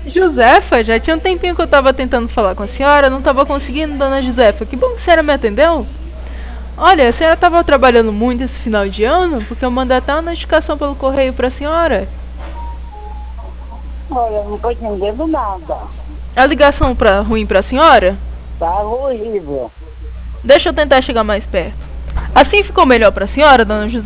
Josefa, já tinha um tempinho que eu tava tentando falar com a senhora, não tava conseguindo, dona Josefa. Que bom que a senhora me atendeu. Olha, a senhora tava trabalhando muito esse final de ano, porque eu mandei até uma notificação pelo correio pra senhora. Olha, não tô entendendo nada. A ligação ruim pra senhora? Tá horrível. Deixa eu tentar chegar mais perto. Assim ficou melhor pra senhora, dona Josefa?